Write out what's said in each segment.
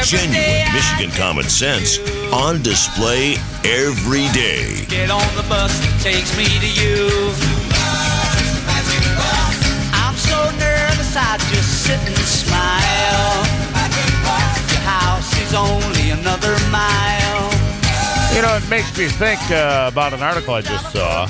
Genuine Michigan common sense on display every day. Get on the bus that takes me to you. I'm so nervous I just sit and smile. Your house is only another mile. You know, it makes me think about an article I just saw.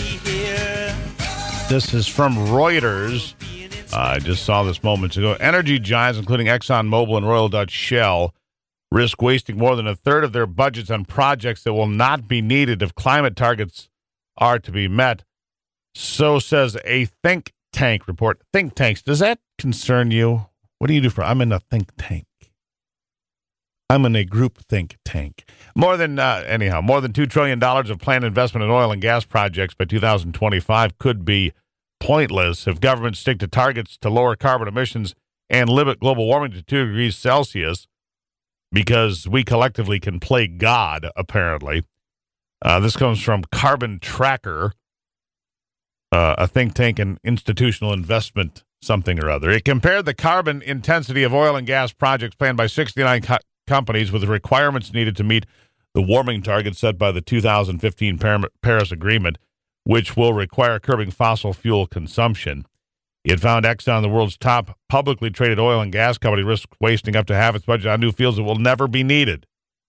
This is from Reuters. I just saw this moments ago. Energy giants, including ExxonMobil and Royal Dutch Shell, risk wasting more than a third of their budgets on projects that will not be needed if climate targets are to be met. So says a think tank report. Think tanks, does that concern you? What do you do for? I'm in a think tank. I'm in a group think tank. More than $2 trillion of planned investment in oil and gas projects by 2025 could be pointless if governments stick to targets to lower carbon emissions and limit global warming to 2 degrees Celsius, because we collectively can play God, apparently. This comes from Carbon Tracker, a think tank and institutional investment something or other. It compared the carbon intensity of oil and gas projects planned by 69 companies with the requirements needed to meet the warming target set by the 2015 Paris Agreement, which will require curbing fossil fuel consumption. It found Exxon, the world's top publicly traded oil and gas company, risks wasting up to half its budget on new fields that will never be needed.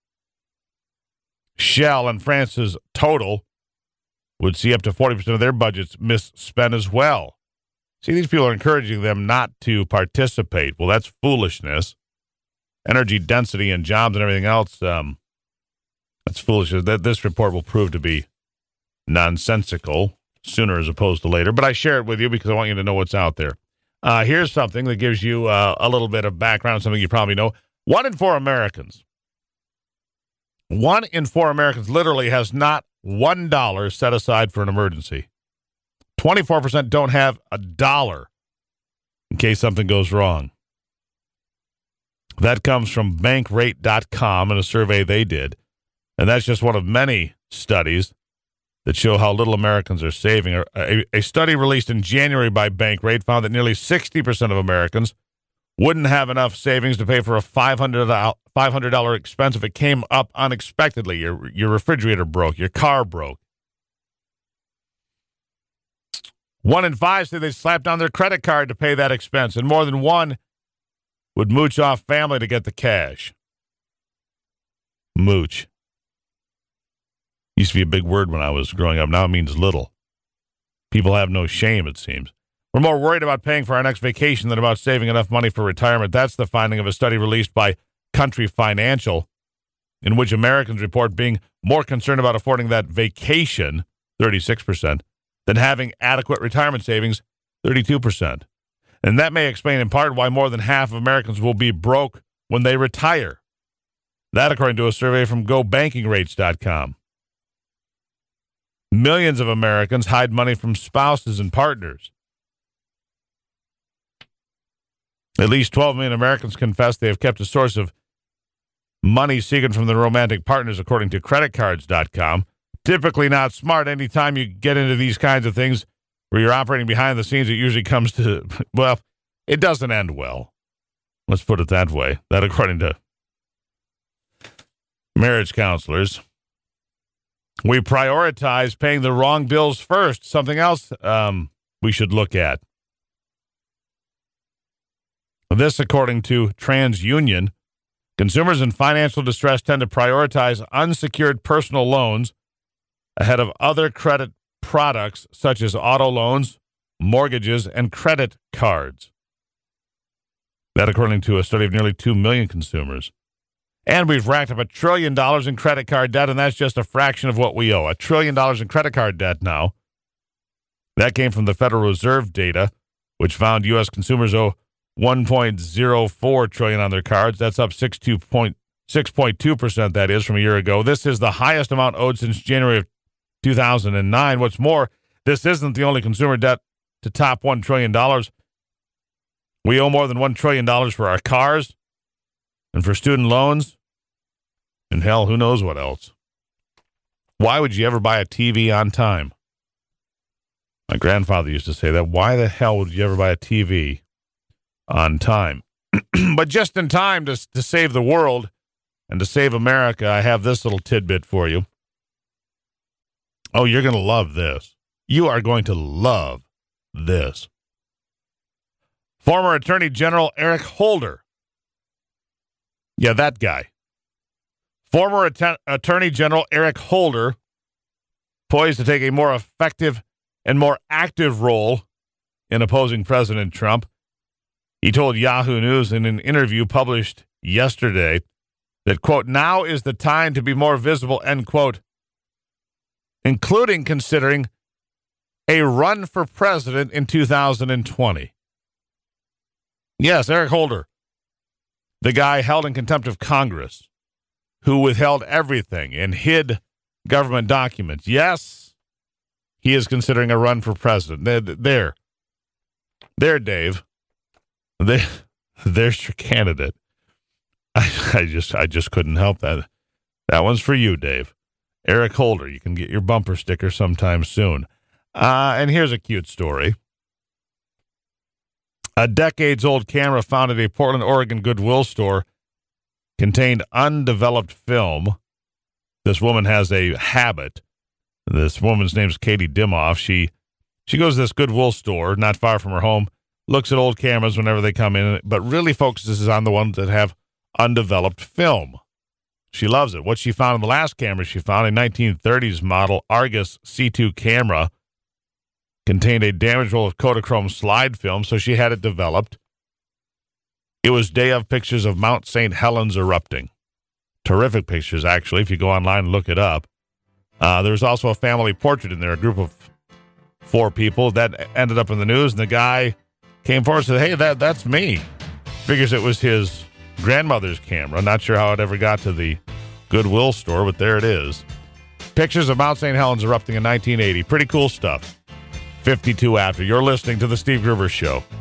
Shell and France's Total would see up to 40% of their budgets misspent as well. See, these people are encouraging them not to participate. Well, that's foolishness. Energy density and jobs and everything else, that's foolishness. This report will prove to be nonsensical sooner as opposed to later. But I share it with you because I want you to know what's out there. Here's something that gives you a little bit of background, something you probably know. 1 in 4 Americans literally has not $1 set aside for an emergency. 24% don't have $1 in case something goes wrong. That comes from bankrate.com in a survey they did. And that's just one of many studies that show how little Americans are saving. A study released in January by Bankrate found that nearly 60% of Americans wouldn't have enough savings to pay for a $500 expense if it came up unexpectedly. Your refrigerator broke, your car broke. 1 in 5 say they slapped down their credit card to pay that expense, and more than one would mooch off family to get the cash. Mooch. Used to be a big word when I was growing up. Now it means little. People have no shame, it seems. We're more worried about paying for our next vacation than about saving enough money for retirement. That's the finding of a study released by Country Financial, in which Americans report being more concerned about affording that vacation, 36%, than having adequate retirement savings, 32%. And that may explain in part why more than half of Americans will be broke when they retire. That according to a survey from GoBankingRates.com. Millions of Americans hide money from spouses and partners. At least 12 million Americans confess they have kept a source of money secret from their romantic partners, according to creditcards.com. Typically not smart. Anytime you get into these kinds of things where you're operating behind the scenes, it usually comes to, well, it doesn't end well. Let's put it that way. That according to marriage counselors. We prioritize paying the wrong bills first. Something else we should look at. This, according to TransUnion, consumers in financial distress tend to prioritize unsecured personal loans ahead of other credit products such as auto loans, mortgages, and credit cards. That, according to a study of nearly 2 million consumers. And we've racked up $1 trillion in credit card debt, and that's just a fraction of what we owe. $1 trillion in credit card debt now. That came from the Federal Reserve data, which found U.S. consumers owe $1.04 trillion on their cards. That's up 6.2%, that is, from a year ago. This is the highest amount owed since January of 2009. What's more, this isn't the only consumer debt to top $1 trillion. We owe more than $1 trillion for our cars and for student loans. And hell, who knows what else. Why would you ever buy a TV on time? My grandfather used to say that. Why the hell would you ever buy a TV on time? But just in time to save the world and to save America, I have this little tidbit for you. Oh, you're going to love this. You are going to love this. Former Attorney General Eric Holder. Yeah, that guy. Former Attorney General Eric Holder, poised to take a more effective and more active role in opposing President Trump. He told Yahoo News in an interview published yesterday that, quote, now is the time to be more visible, end quote, including considering a run for president in 2020. Yes, Eric Holder, the guy held in contempt of Congress, who withheld everything and hid government documents. Yes, he is considering a run for president. There, Dave. There's your candidate. I just couldn't help that. That one's for you, Dave. Eric Holder. You can get your bumper sticker sometime soon. And here's a cute story. A decades-old camera found at a Portland, Oregon Goodwill store contained undeveloped film. This woman has a habit. This woman's name's Katie Dimoff. She goes to this Goodwill store not far from her home, looks at old cameras whenever they come in, but really focuses on the ones that have undeveloped film. She loves it. What she found in the last camera she found, a 1930s model Argus C2 camera, contained a damaged roll of Kodachrome slide film, so she had it developed. It was day of pictures of Mount St. Helens erupting. Terrific pictures, actually, if you go online and look it up. There's also a family portrait in there, a group of 4 people. That ended up in the news, and the guy came forward and said, hey, that's me. Figures it was his grandmother's camera. Not sure how it ever got to the Goodwill store, but there it is. Pictures of Mount St. Helens erupting in 1980. Pretty cool stuff. 52 after. You're listening to The Steve Gruber Show.